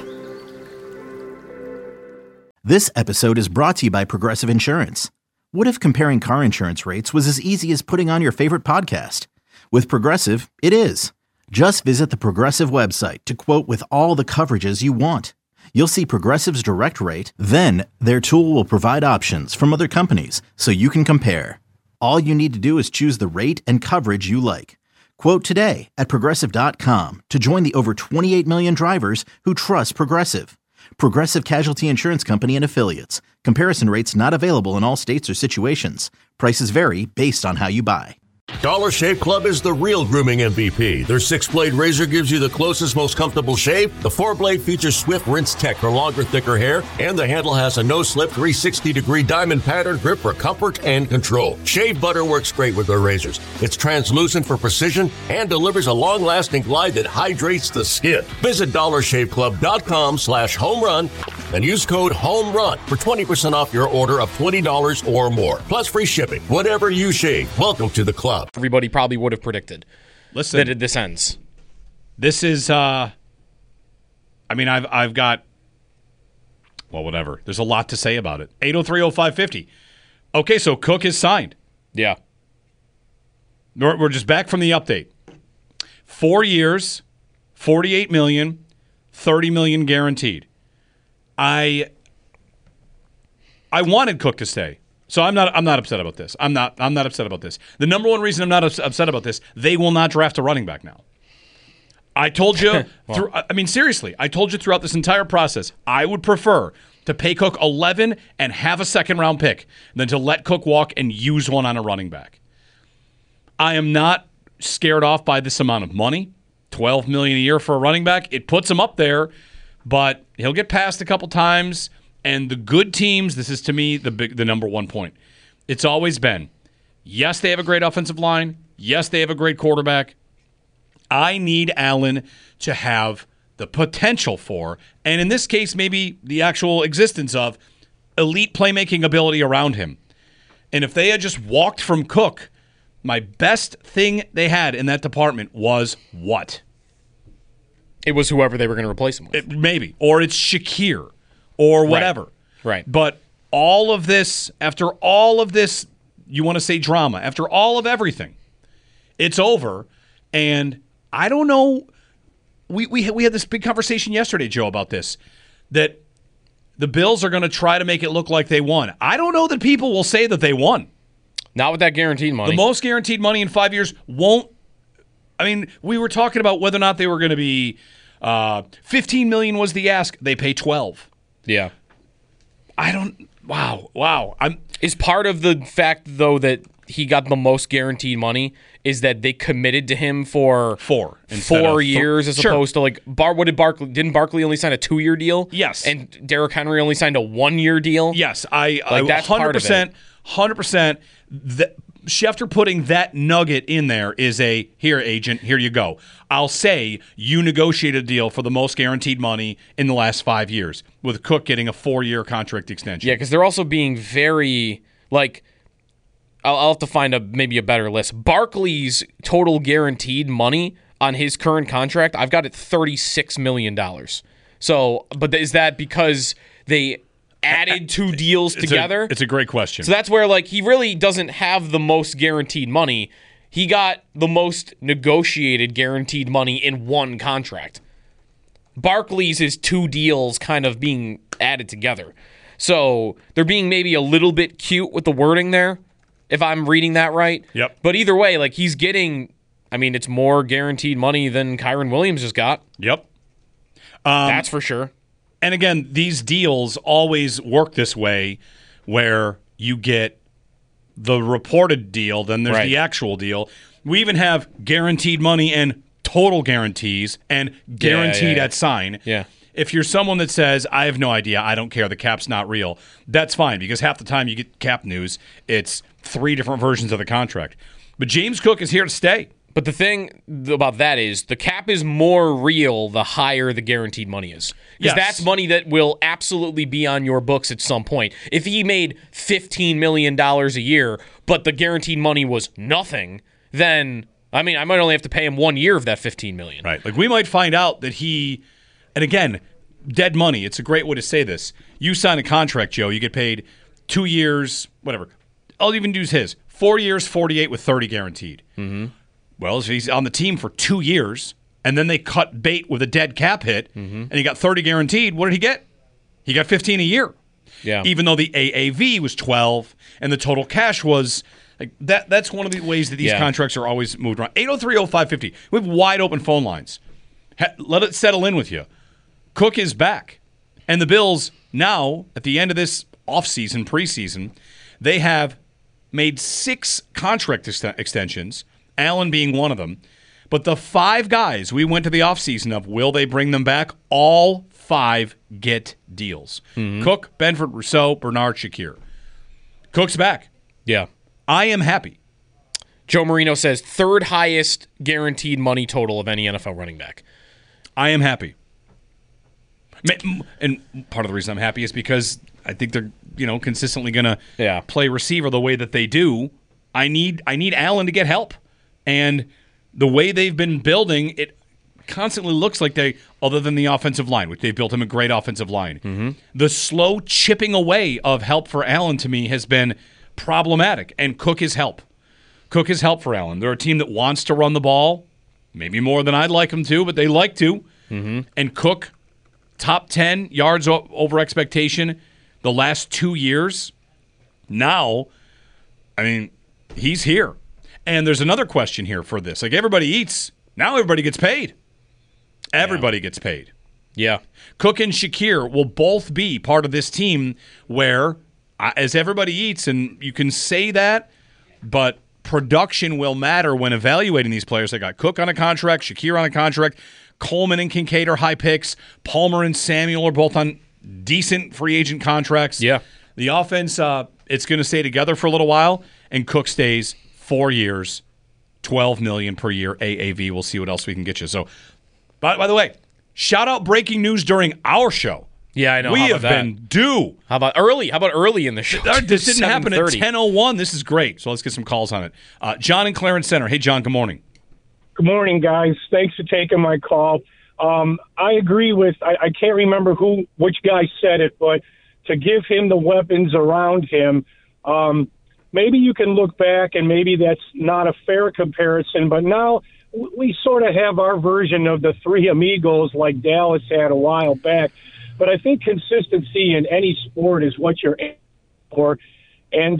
This episode is brought to you by Progressive Insurance. What if comparing car insurance rates was as easy as putting on your favorite podcast? With Progressive, it is. Just visit the Progressive website to quote with all the coverages you want. You'll see Progressive's direct rate, then their tool will provide options from other companies so you can compare. All you need to do is choose the rate and coverage you like. Quote today at Progressive.com to join the over 28 million drivers who trust Progressive. Progressive Casualty Insurance Company and Affiliates. Comparison rates not available in all states or situations. Prices vary based on how you buy. Dollar Shave Club is the real grooming MVP. Their 6-blade razor gives you the closest, most comfortable shave. The 4-blade features Swift Rinse Tech for longer, thicker hair. And the handle has a no-slip 360-degree diamond pattern grip for comfort and control. Shave butter works great with their razors. It's translucent for precision and delivers a long-lasting glide that hydrates the skin. Visit DollarShaveClub.com/homerun and use code HOMERUN for 20% off your order of $20 or more. Plus free shipping. Whatever you shave, welcome to the club. Everybody probably would have predicted that this ends. This is, I've got, well, whatever. There's a lot to say about it. 803-0550. Okay, so Cook is signed. Yeah. We're just back from the update. 4 years, $48 million, $30 million guaranteed. I wanted Cook to stay. So I'm not upset about this. I'm not upset about this. The number one reason I'm not upset about this, they will not draft a running back now. I told you, seriously, I told you throughout this entire process, I would prefer to pay Cook 11 and have a second-round pick than to let Cook walk and use one on a running back. I am not scared off by this amount of money, $12 million a year for a running back. It puts him up there, but he'll get passed a couple times. And the good teams, this is to me the number one point. It's always been, yes, they have a great offensive line. Yes, they have a great quarterback. I need Allen to have the potential for, and in this case, maybe the actual existence of, elite playmaking ability around him. And if they had just walked from Cook, my best thing they had in that department was what? It was whoever they were going to replace him with. Maybe. Or it's Shakir. Or whatever. Right. But all of this, after all of this, you want to say drama, after all of everything, it's over. And I don't know. We had this big conversation yesterday, Joe, about this, that the Bills are going to try to make it look like they won. I don't know that people will say that they won. Not with that guaranteed money. The most guaranteed money in 5 years won't. I mean, we were talking about whether or not they were going to be $15 million was the ask. They pay 12. Yeah. Wow. Is part of the fact, though, that he got the most guaranteed money is that they committed to him for 4 years as opposed to didn't Barkley only sign a 2-year deal? Yes. And Derrick Henry only signed a 1-year deal? Yes. That's 100%. Schefter putting that nugget in there is here, agent, here you go. I'll say you negotiated a deal for the most guaranteed money in the last 5 years, with Cook getting a 4-year contract extension. Yeah, because they're also being very, I'll have to find maybe a better list. Barkley's total guaranteed money on his current contract, I've got it $36 million. So, but is that because they added 2 deals together? It's a great question. So that's where he really doesn't have the most guaranteed money. He got the most negotiated guaranteed money in one contract. Barkley's is 2 deals kind of being added together. So they're being maybe a little bit cute with the wording there, if I'm reading that right. Yep. But either way, he's getting, it's more guaranteed money than Kyren Williams just got. Yep. That's for sure. And again, these deals always work this way, where you get the reported deal, then there's the actual deal. We even have guaranteed money and total guarantees and guaranteed at sign. Yeah. If you're someone that says, I have no idea, I don't care, the cap's not real, that's fine, because half the time you get cap news, it's 3 different versions of the contract. But James Cook is here to stay. But the thing about that is the cap is more real the higher the guaranteed money is. Because that's money that will absolutely be on your books at some point. If he made $15 million a year, but the guaranteed money was nothing, then, I might only have to pay him 1 year of that $15 million. Right. We might find out that and again, dead money, it's a great way to say this. You sign a contract, Joe, you get paid 2 years, whatever. I'll even use his. 4 years, 48 with 30 guaranteed. Mm-hmm. Well, if he's on the team for 2 years, and then they cut bait with a dead cap hit, and he got 30 guaranteed, what did he get? He got 15 a year. Yeah. Even though the AAV was 12, and the total cash was that. That's one of the ways that these contracts are always moved around. 803-0550. We have wide open phone lines. Let it settle in with you. Cook is back. And the Bills now, at the end of this offseason, preseason, they have made 6 contract extensions, Allen being one of them. But the 5 guys we went to the offseason of, will they bring them back? All 5 get deals. Cook, Benford, Rousseau, Bernard, Shakir. Cook's back. Yeah. I am happy. Joe Marino says 3rd highest guaranteed money total of any NFL running back. I am happy. And part of the reason I'm happy is because I think they're, consistently going to play receiver the way that they do. I need Allen to get help. And the way they've been building, it constantly looks like they, other than the offensive line, which they've built him a great offensive line, the slow chipping away of help for Allen to me has been problematic. And Cook is help. Cook is help for Allen. They're a team that wants to run the ball, maybe more than I'd like them to, but they like to. Mm-hmm. And Cook, top 10 yards over expectation the last 2 years. Now, I mean, he's here. And there's another question here for this. Like, everybody eats. Now everybody gets paid. Everybody gets paid. Yeah. Cook and Shakir will both be part of this team where, as everybody eats, and you can say that, but production will matter when evaluating these players. They got Cook on a contract, Shakir on a contract, Coleman and Kincaid are high picks, Palmer and Samuel are both on decent free agent contracts. Yeah. The offense, it's going to stay together for a little while, and Cook stays 4 years, $12 million per year AAV. We'll see what else we can get you. So, by the way, shout out breaking news during our show. Yeah, I know. We have been due. How about early? How about early in the show? This didn't happen at 10:01. This is great. So let's get some calls on it. John in Clarence Center. Hey, John, good morning. Good morning, guys. Thanks for taking my call. I agree with, I can't remember which guy said it, but to give him the weapons around him, maybe you can look back and maybe that's not a fair comparison, but now we sort of have our version of the three amigos like Dallas had a while back. But I think consistency in any sport is what you're aiming for. And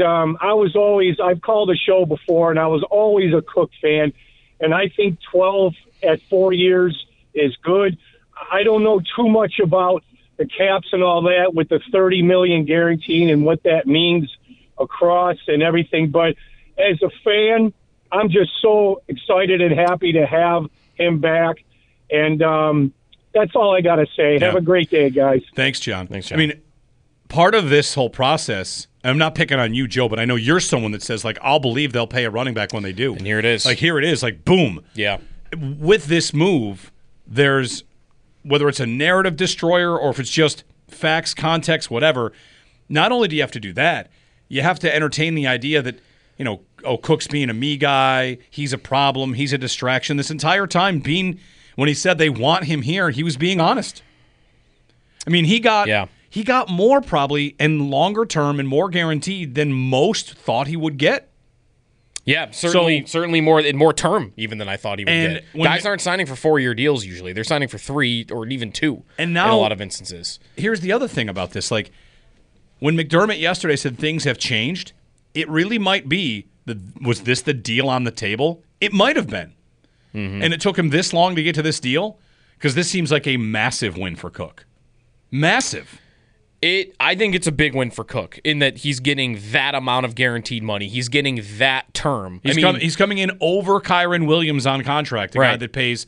I've called a show before, and I was always a Cook fan. And I think 12 at 4 years is good. I don't know too much about the caps and all that with the $30 million guaranteed and what that means across and everything. But as a fan, I'm just so excited and happy to have him back. And that's all I got to say. Yeah. Have a great day, guys. Thanks, John. I mean, part of this whole process, and I'm not picking on you, Joe, but I know you're someone that says, like, I'll believe they'll pay a running back when they do. And here it is. Like, here it is. Like, boom. Yeah. With this move, there's, whether it's a narrative destroyer or if it's just facts, context, whatever, not only do you have to do that, you have to entertain the idea that, Cook's being a me guy, he's a problem, he's a distraction. This entire time when he said they want him here, he was being honest. I mean, he got more probably and longer term and more guaranteed than most thought he would get. Yeah, certainly more term even than I thought he would get. Guys aren't signing for 4-year deals usually. They're signing for 3 or even 2 and now, in a lot of instances. Here's the other thing about this. Like, when McDermott yesterday said things have changed, it really might be, was this the deal on the table? It might have been. Mm-hmm. And it took him this long to get to this deal? Because this seems like a massive win for Cook. Massive. I think it's a big win for Cook in that he's getting that amount of guaranteed money. He's getting that term. He's coming in over Kyron Williams on contract, guy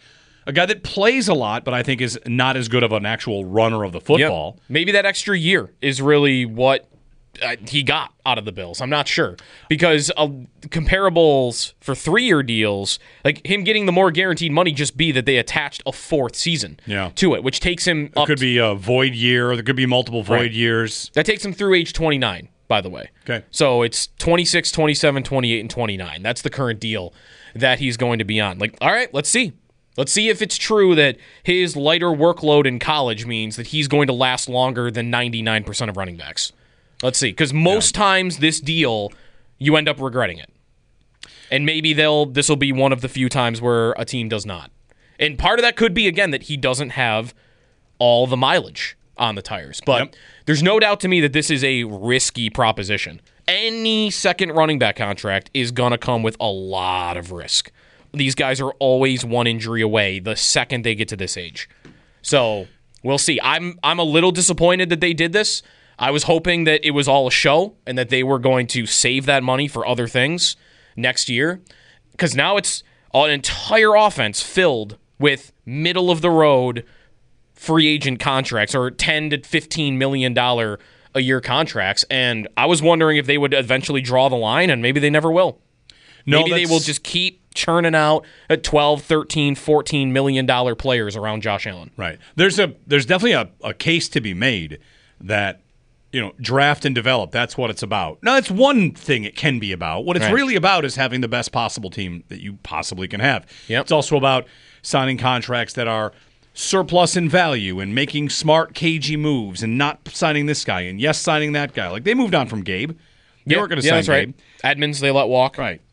that plays a lot, but I think is not as good of an actual runner of the football. Yep. Maybe that extra year is really what he got out of the Bills. I'm not sure. Because comparables for 3-year deals, like him getting the more guaranteed money just be that they attached a 4th season to it, which takes him up. It could be a void year. There could be multiple void years. That takes him through age 29, by the way. Okay. So it's 26, 27, 28, and 29. That's the current deal that he's going to be on. Like, all right, let's see. Let's see if it's true that his lighter workload in college means that he's going to last longer than 99% of running backs. Let's see, because most times this deal, you end up regretting it. And maybe this will be one of the few times where a team does not. And part of that could be, again, that he doesn't have all the mileage on the tires. But there's no doubt to me that this is a risky proposition. Any second running back contract is going to come with a lot of risk. These guys are always one injury away the second they get to this age. So we'll see. I'm a little disappointed that they did this. I was hoping that it was all a show and that they were going to save that money for other things next year. Because now it's an entire offense filled with middle-of-the-road free agent contracts or $10 to $15 million a year contracts. And I was wondering if they would eventually draw the line, and maybe they never will. Maybe they will just keep churning out at $12, $13, $14 million players around Josh Allen. Right. There's definitely a case to be made that, draft and develop. That's what it's about. Now, that's one thing it can be about. What it's really about is having the best possible team that you possibly can have. Yep. It's also about signing contracts that are surplus in value and making smart, cagey moves and not signing this guy and signing that guy. Like, they moved on from Gabe. They weren't going to sign Gabe. Right. Edmonds, they let walk. Right.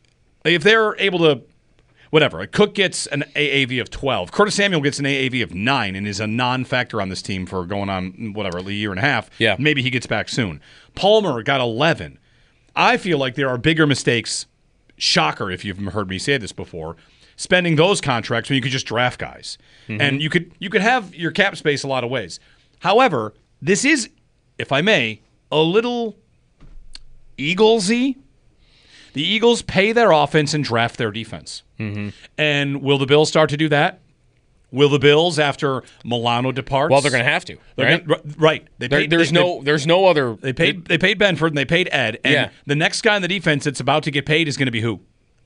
If they're able to, whatever, Cook gets an AAV of 12. Curtis Samuel gets an AAV of 9 and is a non-factor on this team for going on, whatever, a year and a half. Yeah. Maybe he gets back soon. Palmer got 11. I feel like there are bigger mistakes, shocker if you've heard me say this before, spending those contracts when you could just draft guys. Mm-hmm. And you could have your cap space a lot of ways. However, this is, if I may, a little Eaglesy. The Eagles pay their offense and draft their defense. Mm-hmm. And will the Bills start to do that? Will the Bills, after Milano departs? Well, they're going to have to, right? Right. There's no other. They paid Benford and they paid Ed. And the next guy on the defense that's about to get paid is going to be who?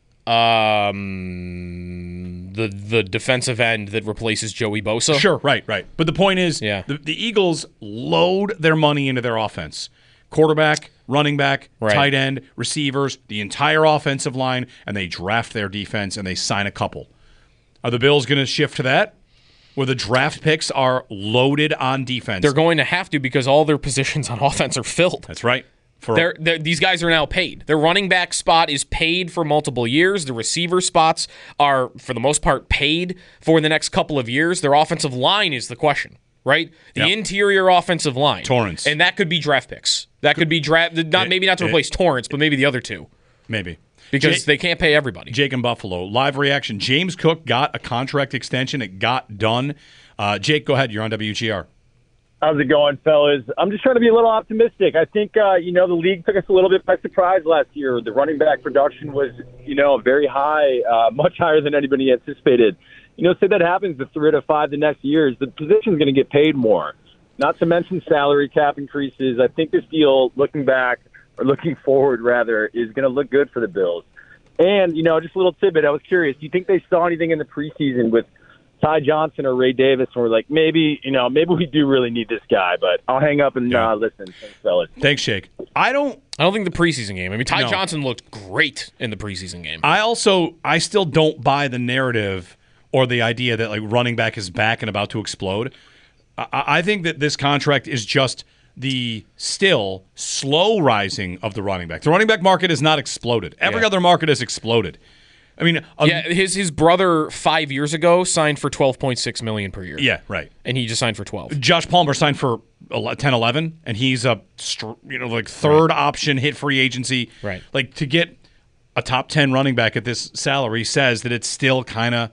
The defensive end that replaces Joey Bosa. Sure, right. But the point is, the Eagles load their money into their offense. Quarterback, running back, tight end, receivers, the entire offensive line, and they draft their defense and they sign a couple. Are the Bills going to shift to that, where the draft picks are loaded on defense? They're going to have to, because all their positions on offense are filled. That's right. These guys are now paid. Their running back spot is paid for multiple years. The receiver spots are, for the most part, paid for the next couple of years. Their offensive line is the question, right? The interior offensive line. Torrance. And that could be draft picks. That could be maybe not to replace Torrance, but maybe the other two. Maybe. Because they can't pay everybody. Jake in Buffalo. Live reaction. James Cook got a contract extension. It got done. Jake, go ahead. You're on WGR. How's it going, fellas? I'm just trying to be a little optimistic. I think, the league took us a little bit by surprise last year. The running back production was, very high, much higher than anybody anticipated. Say that happens the 3 to 5 the next years, the position's going to get paid more. Not to mention salary cap increases. I think this deal, looking forward, is going to look good for the Bills. And, just a little tidbit, I was curious. Do you think they saw anything in the preseason with Ty Johnson or Ray Davis and we're like, maybe we do really need this guy, but I'll hang up and listen. Thanks, fellas. Thanks, Jake. I don't think the preseason game. I mean, Ty Johnson looked great in the preseason game. I still don't buy the narrative or the idea that like running back is back and about to explode. I think that this contract is just the still slow rising of the running back. The running back market has not exploded. Every other market has exploded. I mean, his brother 5 years ago signed for $12.6 million per year. Yeah, right. And he just signed for 12. Josh Palmer signed for 10-11, and he's a third option hit free agency. Right. Like to get a top 10 running back at this salary says that it's still kind of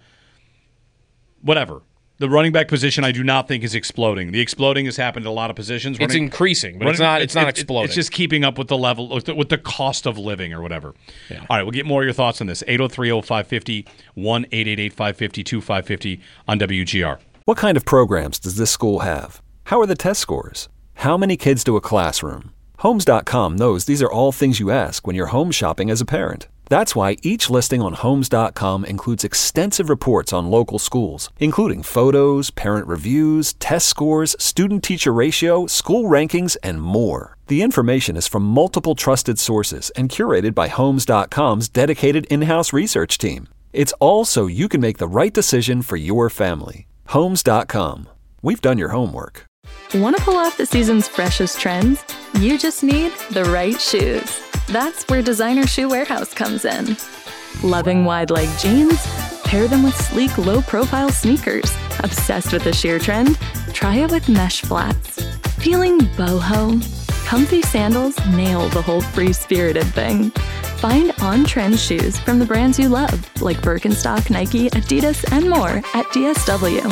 whatever. The running back position, I do not think is exploding. The exploding has happened in a lot of positions. It's increasing, but it's not exploding. It's just keeping up with the level, with the cost of living or whatever. Yeah. All right, we'll get more of your thoughts on this. 803-0550, 1-888-550-2550 on WGR. What kind of programs does this school have? How are the test scores? How many kids do a classroom? Homes.com knows these are all things you ask when you're home shopping as a parent. That's why each listing on Homes.com includes extensive reports on local schools, including photos, parent reviews, test scores, student-teacher ratio, school rankings, and more. The information is from multiple trusted sources and curated by Homes.com's dedicated in-house research team. It's all so you can make the right decision for your family. Homes.com. We've done your homework. Want to pull off the season's freshest trends? You just need the right shoes. That's where Designer Shoe Warehouse comes in. Loving wide leg jeans? Pair them with sleek, low-profile sneakers. Obsessed with the sheer trend? Try it with mesh flats. Feeling boho? Comfy sandals nail the whole free-spirited thing. Find on-trend shoes from the brands you love, like Birkenstock, Nike, Adidas, and more at DSW.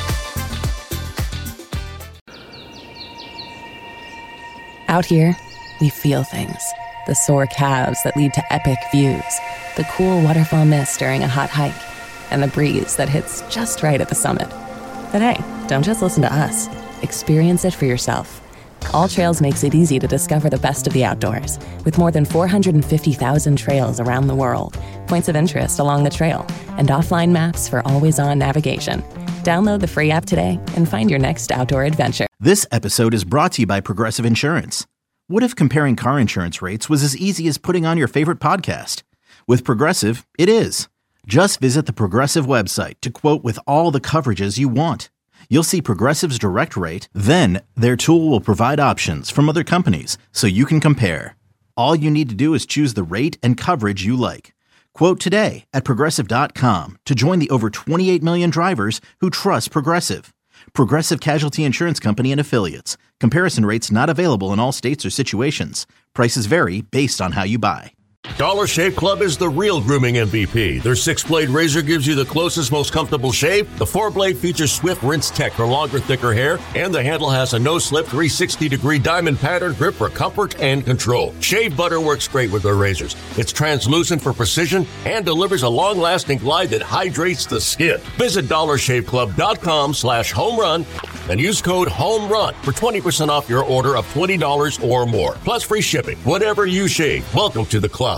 Out here, we feel things. The sore calves that lead to epic views, the cool waterfall mist during a hot hike, and the breeze that hits just right at the summit. But hey, don't just listen to us. Experience it for yourself. All Trails makes it easy to discover the best of the outdoors, with more than 450,000 trails around the world, points of interest along the trail, and offline maps for always-on navigation. Download the free app today and find your next outdoor adventure. This episode is brought to you by Progressive Insurance. What if comparing car insurance rates was as easy as putting on your favorite podcast? With Progressive, it is. Just visit the Progressive website to quote with all the coverages you want. You'll see Progressive's direct rate, then their tool will provide options from other companies so you can compare. All you need to do is choose the rate and coverage you like. Quote today at Progressive.com to join the over 28 million drivers who trust Progressive. Progressive Casualty Insurance Company and Affiliates. Comparison rates not available in all states or situations. Prices vary based on how you buy. Dollar Shave Club is the real grooming MVP. Their 6-blade razor gives you the closest, most comfortable shave. The 4-blade features Swift Rinse Tech for longer, thicker hair, and the handle has a no-slip 360-degree diamond pattern grip for comfort and control. Shave butter works great with their razors. It's translucent for precision and delivers a long-lasting glide that hydrates the skin. Visit DollarShaveClub.com/homerun and use code HOMERUN for 20% off your order of $20 or more. Plus free shipping. Whatever you shave, welcome to the club.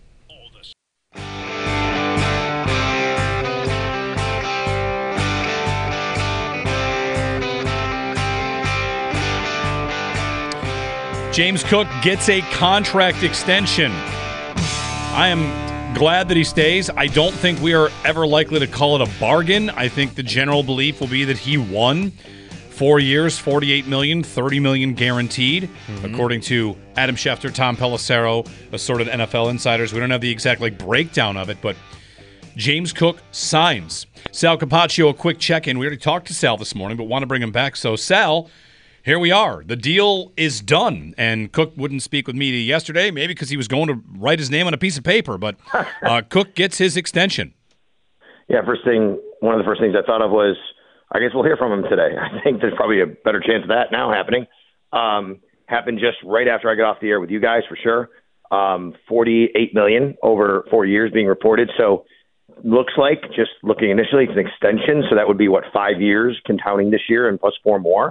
James Cook gets a contract extension. I am glad that he stays. I don't think we are ever likely to call it a bargain. I think the general belief will be that he won 4 years, $48 million, $30 million guaranteed, according to Adam Schefter, Tom Pelissero, assorted NFL insiders. We don't have the exact breakdown of it, but James Cook signs. Sal Capaccio, a quick check-in. We already talked to Sal this morning, but want to bring him back. So, Sal, here we are. The deal is done, and Cook wouldn't speak with me yesterday, maybe because he was going to write his name on a piece of paper, but Cook gets his extension. Yeah, one of the first things I thought of was, I guess we'll hear from him today. I think there's probably a better chance of that now happening. Happened just right after I got off the air with you guys, for sure. $48 million over 4 years being reported. So looks like, just looking initially, it's an extension. So that would be, 5 years counting this year and plus 4 more.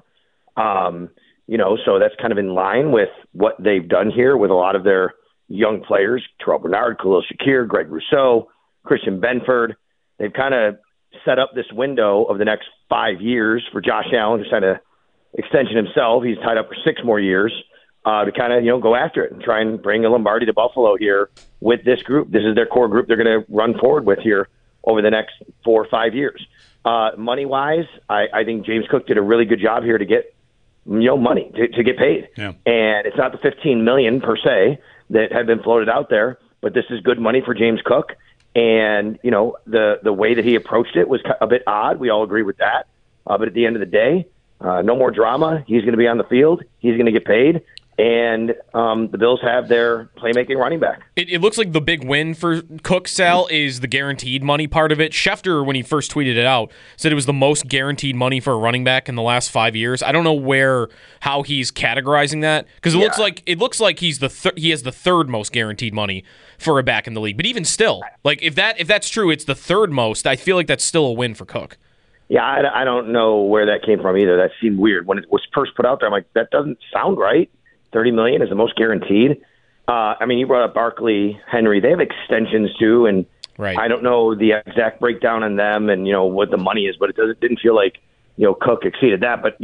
So that's kind of in line with what they've done here with a lot of their young players, Terrell Bernard, Khalil Shakir, Greg Rousseau, Christian Benford. They've kind of set up this window of the next 5 years for Josh Allen, who's signed an extension himself. He's tied up for 6 more years to kind of, go after it and try and bring a Lombardi to Buffalo here with this group. This is their core group they're going to run forward with here over the next 4 or 5 years. Money-wise, I think James Cook did a really good job here to get money to get paid. Yeah. And it's not the $15 million per se that had been floated out there, but this is good money for James Cook. And, the way that he approached it was a bit odd. We all agree with that. But at the end of the day, no more drama. He's going to be on the field. He's going to get paid. And the Bills have their playmaking running back. It looks like the big win for Cook, Sal, is the guaranteed money part of it. Schefter, when he first tweeted it out, said it was the most guaranteed money for a running back in the last 5 years. I don't know how he's categorizing that, because it looks like he has the third most guaranteed money for a back in the league. But even still, if that's true, it's the third most. I feel like that's still a win for Cook. Yeah, I don't know where that came from either. That seemed weird when it was first put out there. I'm like, that doesn't sound right. $30 million is the most guaranteed. You brought up Barkley, Henry. They have extensions too, and right. I don't know the exact breakdown on them and what the money is, but it didn't feel like Cook exceeded that. But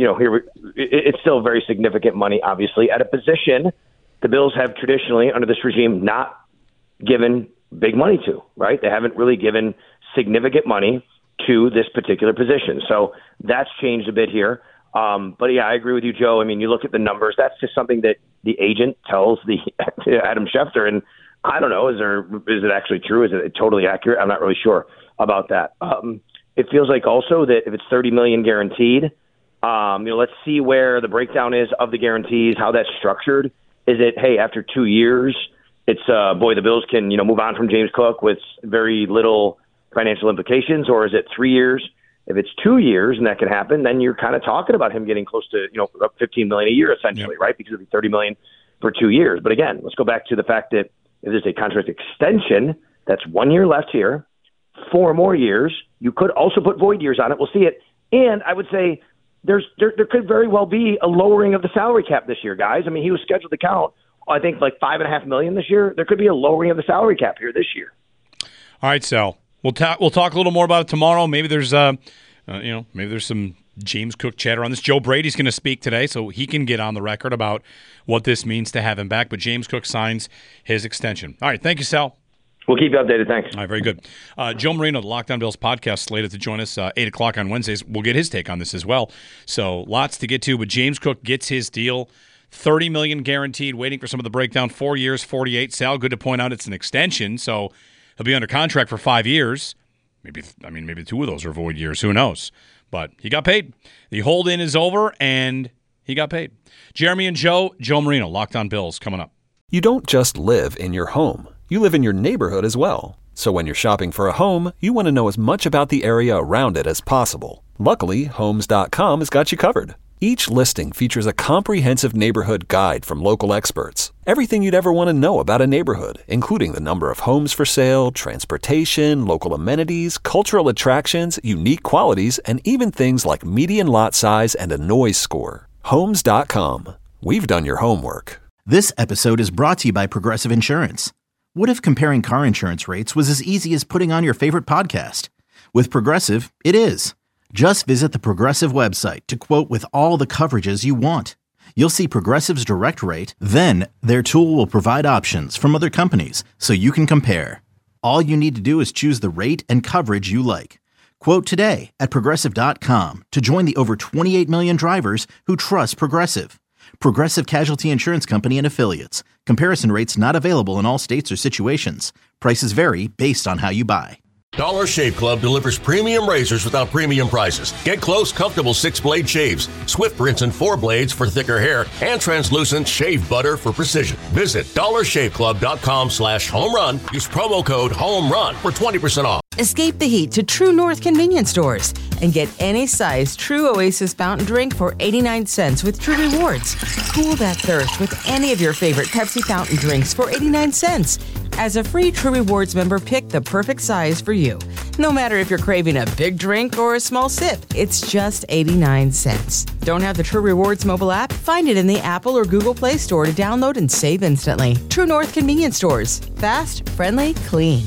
it's still very significant money, obviously, at a position the Bills have traditionally under this regime not given big money to. Right? They haven't really given significant money to this particular position, so that's changed a bit here. But yeah, I agree with you, Joe. You look at the numbers. That's just something that the agent tells Adam Schefter, and I don't know. Is it actually true? Is it totally accurate? I'm not really sure about that. It feels like also that if it's $30 million guaranteed, let's see where the breakdown is of the guarantees, how that's structured. Is it, hey, after 2 years, it's the Bills can move on from James Cook with very little financial implications, or is it 3 years? If it's 2 years and that can happen, then you're kind of talking about him getting close to, $15 million a year essentially, right? Because it'll be $30 million for 2 years. But again, let's go back to the fact that if there's a contract extension, that's 1 year left here, 4 more years. You could also put void years on it. We'll see it. And I would say there could very well be a lowering of the salary cap this year, guys. He was scheduled to count, I think, $5.5 million this year. There could be a lowering of the salary cap here this year. All right, Sal. We'll talk a little more about it tomorrow. Maybe there's maybe there's some James Cook chatter on this. Joe Brady's going to speak today, so he can get on the record about what this means to have him back. But James Cook signs his extension. All right, thank you, Sal. We'll keep you updated. Thanks. All right, very good. Joe Marino, the Lockdown Bills podcast, slated to join us 8 o'clock on Wednesdays. We'll get his take on this as well. So lots to get to, but James Cook gets his deal. $30 million guaranteed, waiting for some of the breakdown. 4 years, 48. Sal, good to point out it's an extension, so He'll be under contract for 5 years. Maybe 2 of those are void years. Who knows? But he got paid. The hold-in is over, and he got paid. Jeremy and Joe Marino, Locked On Bills, coming up. You don't just live in your home. You live in your neighborhood as well. So when you're shopping for a home, you want to know as much about the area around it as possible. Luckily, Homes.com has got you covered. Each listing features a comprehensive neighborhood guide from local experts. Everything you'd ever want to know about a neighborhood, including the number of homes for sale, transportation, local amenities, cultural attractions, unique qualities, and even things like median lot size and a noise score. Homes.com. We've done your homework. This episode is brought to you by Progressive Insurance. What if comparing car insurance rates was as easy as putting on your favorite podcast? With Progressive, it is. Just visit the Progressive website to quote with all the coverages you want. You'll see Progressive's direct rate, then their tool will provide options from other companies so you can compare. All you need to do is choose the rate and coverage you like. Quote today at Progressive.com to join the over 28 million drivers who trust Progressive. Progressive Casualty Insurance Company and Affiliates. Comparison rates not available in all states or situations. Prices vary based on how you buy. Dollar Shave Club delivers premium razors without premium prices. Get close, comfortable 6-blade shaves, Swift Rinse and 4 blades for thicker hair, and translucent shave butter for precision. Visit dollarshaveclub.com/homerun. Use promo code HOMERUN for 20% off. Escape the heat to True North convenience stores and get any size True Oasis fountain drink for 89 cents with True Rewards. Cool that thirst with any of your favorite Pepsi fountain drinks for 89 cents. As a free True Rewards member, pick the perfect size for you. No matter if you're craving a big drink or a small sip, it's just 89 cents. Don't have the True Rewards mobile app? Find it in the Apple or Google Play Store to download and save instantly. True North convenience stores. Fast, friendly, clean.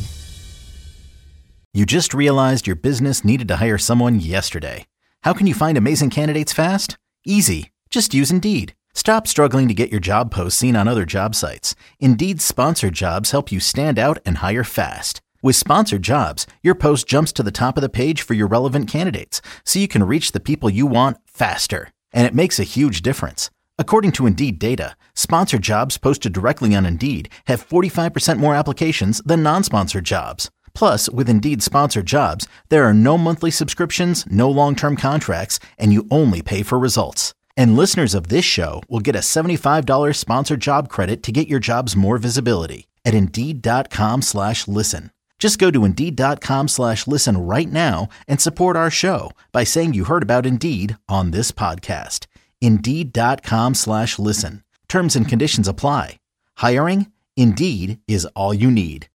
You just realized your business needed to hire someone yesterday. How can you find amazing candidates fast? Easy. Just use Indeed. Stop struggling to get your job posts seen on other job sites. Indeed's sponsored jobs help you stand out and hire fast. With sponsored jobs, your post jumps to the top of the page for your relevant candidates, so you can reach the people you want faster. And it makes a huge difference. According to Indeed data, sponsored jobs posted directly on Indeed have 45% more applications than non-sponsored jobs. Plus, with Indeed sponsored jobs, there are no monthly subscriptions, no long-term contracts, and you only pay for results. And listeners of this show will get a $75 sponsored job credit to get your jobs more visibility at Indeed.com/listen. Just go to Indeed.com/listen right now and support our show by saying you heard about Indeed on this podcast. Indeed.com/listen. Terms and conditions apply. Hiring? Indeed is all you need.